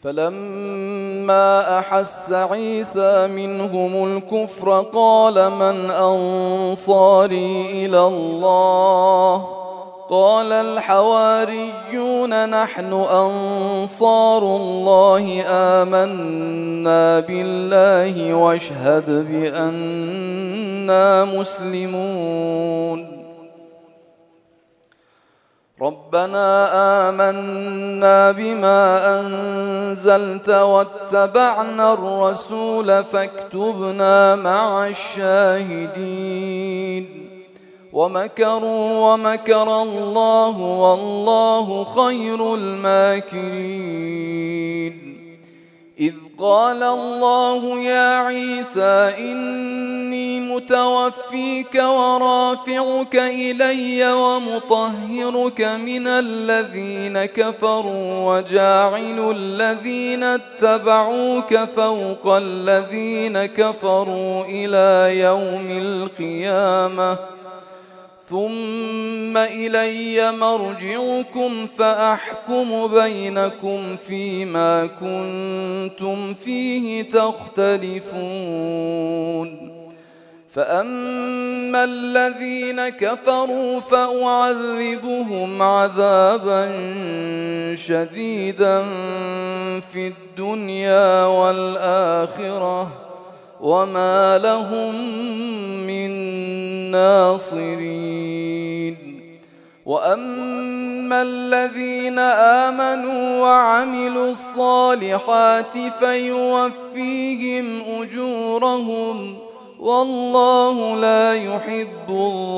فلما أحس عيسى منهم الكفر قال من أنصاري إلى الله قال الحواريون نحن أنصار الله آمنا بالله واشهد بأننا مسلمون ربنا آمنا بما أنزلت واتبعنا الرسول فاكتبنا مع الشاهدين ومكروا ومكر الله والله خير الماكرين إذ قال الله يا عيسى إني متوفيك ورافعك إلي ومطهرك من الذين كفروا وجاعل الذين اتبعوك فوق الذين كفروا إلى يوم القيامة ثم إلي مرجعكم فأحكم بينكم فيما كنتم فيه تختلفون فأما الذين كفروا فأعذبهم عذابا شديدا في الدنيا والآخرة وما لهم من ناصرين وأما الذين آمنوا وعملوا الصالحات فيوفيهم أجورهم والله لا يحب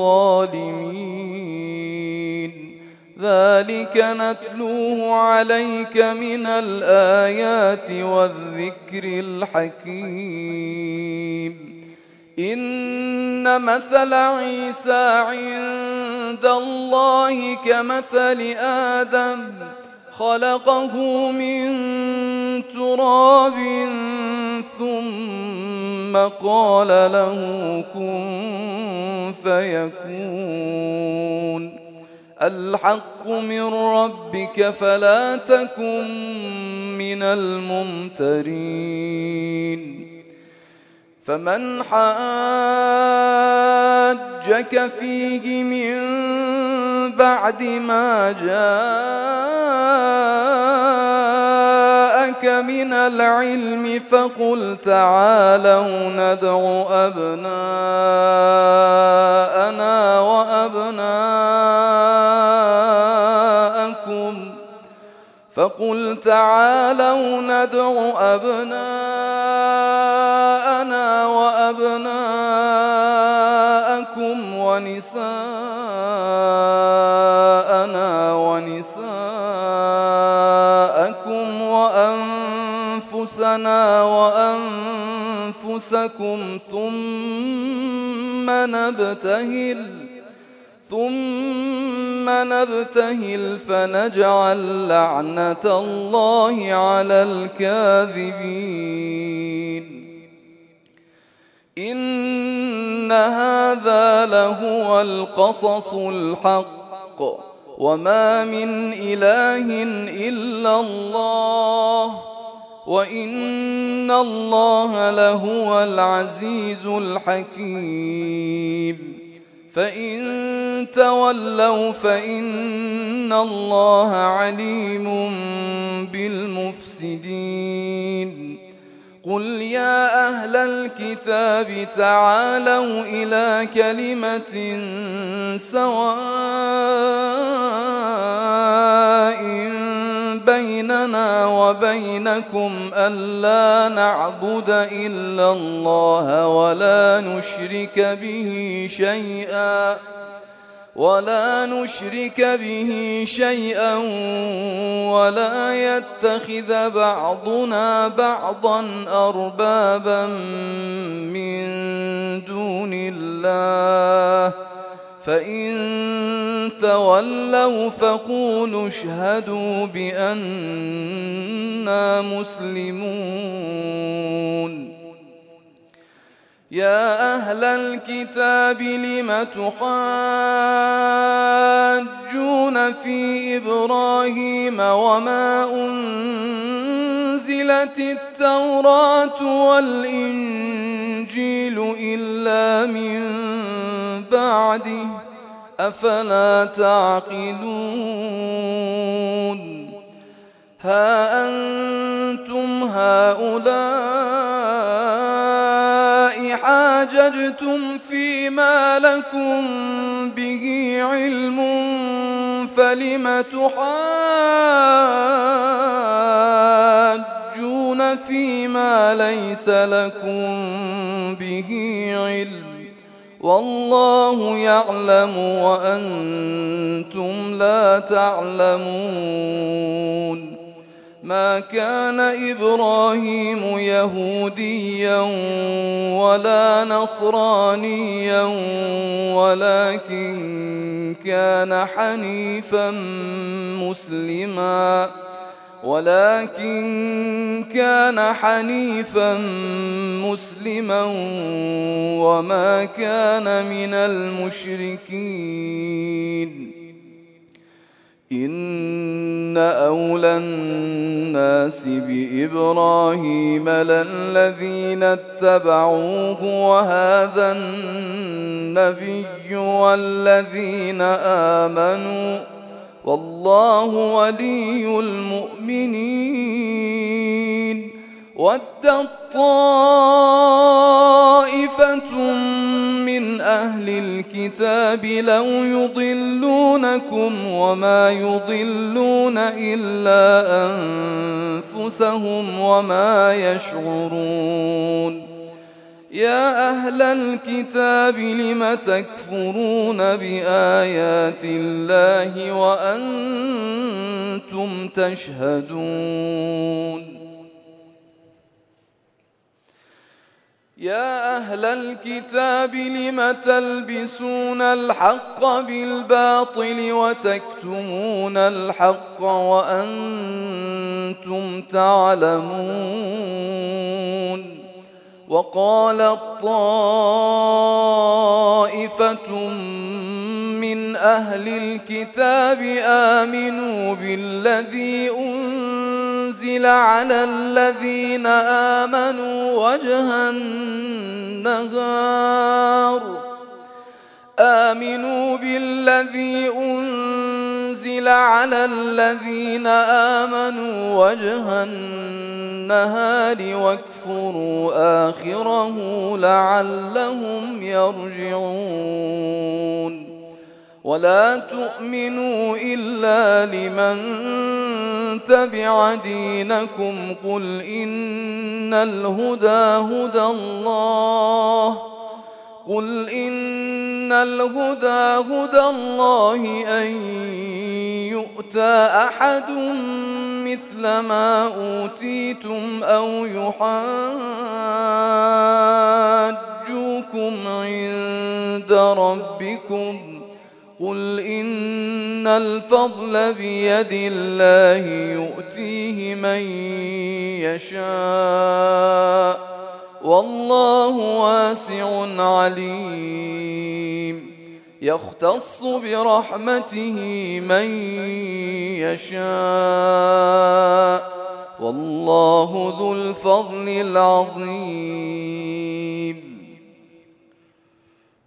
الظالمين ذلك نتلوه عليك من الآيات والذكر الحكيم إن مثل عيسى عند الله كمثل آدم خلقه من تراب ثم قال له كن فيكون الحق من ربك فلا تكن من الممترين فمن حاجك فيه من بعد ما جاءك من العلم فقل تعالوا ندع أبناءنا وأبناءكم ونساءنا ونساءكم وأنفسنا وأنفسكم ثم نبتهل فنجعل لعنة الله على الكاذبين إن هذا لهو القصص الحق وما من إله إلا الله وإن الله لهو العزيز الحكيم فإن تولوا فإن الله عليم بالمفسدين قل يا أهل الكتاب تعالوا إلى كلمة سواء بيننا وبينكم ألا نعبد إلا الله ولا نشرك به شيئا ولا يتخذ بعضنا بعضا أربابا من دون الله فإن تولوا فقولوا اشهدوا بأننا مسلمون يا أهل الكتاب لم تحاجون في إبراهيم وما أنزلت أنزلت التوراة والإنجيل إلا من بعده أفلا تعقلون ها أنتم هؤلاء حاججتم فيما لكم به علم فلم تحاجون فيما ليس لكم به علم والله يعلم وأنتم لا تعلمون ما كان إبراهيم يهوديا ولا نصرانيا ولكن كان حنيفا مسلما وما كان من المشركين إن أولى الناس بإبراهيم للذين اتبعوه وهذا النبي والذين آمنوا والله ولي المؤمنين ودت طائفة من أهل الكتاب لو يضلونكم وما يضلون إلا أنفسهم وما يشعرون يا أهل الكتاب لم تكفرون بآيات الله وأنتم تشهدون يا أهل الكتاب لم تلبسون الحق بالباطل وتكتمون الحق وأنتم تعلمون وقالت طائفة من أهل الكتاب آمنوا بالذي أنزل على الذين آمنوا وجه النهار واكفروا آخره لعلهم يرجعون ولا تؤمنوا إلا لمن تبع دينكم قل إن الهدى هدى الله أن يؤتى أحد مثل ما أوتيتم أو يحاجوكم عند ربكم قل إن الفضل بيد الله يؤتيه من يشاء والله واسع عليم يختص برحمته من يشاء والله ذو الفضل العظيم